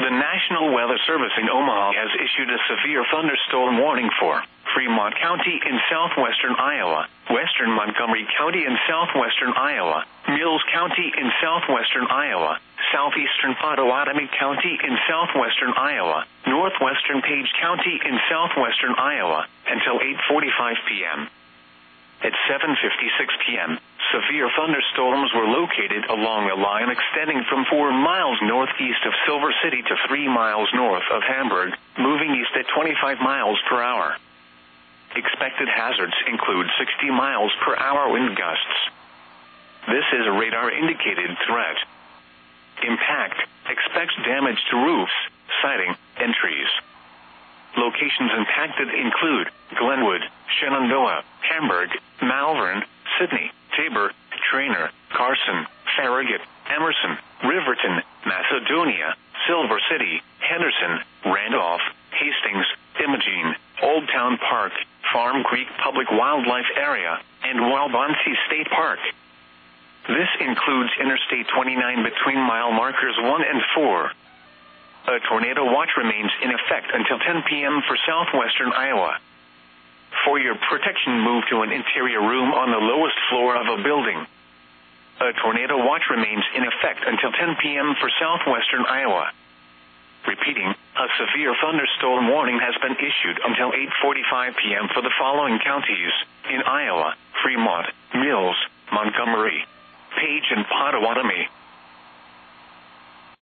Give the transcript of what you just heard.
The National Weather Service in Omaha has issued a severe thunderstorm warning for Fremont County in southwestern Iowa, western Montgomery County in southwestern Iowa, Mills County in southwestern Iowa, southeastern Pottawatomie County in southwestern Iowa, northwestern Page County in southwestern Iowa, until 8:45 p.m. At 7:56 p.m., severe thunderstorms were located along a line extending from 4 miles northeast of Silver City to 3 miles north of Hamburg, moving east at 25 miles per hour. Expected hazards include 60 miles per hour wind gusts. This is a radar-indicated threat. Impact: expects damage to roofs, siding, and trees. Locations impacted include Glenwood, Shenandoah, Hamburg, Malvern, Sydney, Tabor, Trainer, Carson, Farragut, Emerson, Riverton, Macedonia, Silver City, Henderson, Randolph, Hastings, Imogene, Old Town Park, Farm Creek Public Wildlife Area, and Walbonsee State Park. This includes Interstate 29 between mile markers 1 and 4. A tornado watch remains in effect until 10 p.m. for southwestern Iowa. For your protection, move to an interior room on the lowest floor of a building. A tornado watch remains in effect until 10 p.m. for southwestern Iowa. Repeating, a severe thunderstorm warning has been issued until 8:45 p.m. for the following counties in Iowa: Fremont, Mills, Montgomery, Page, and Pottawatomie.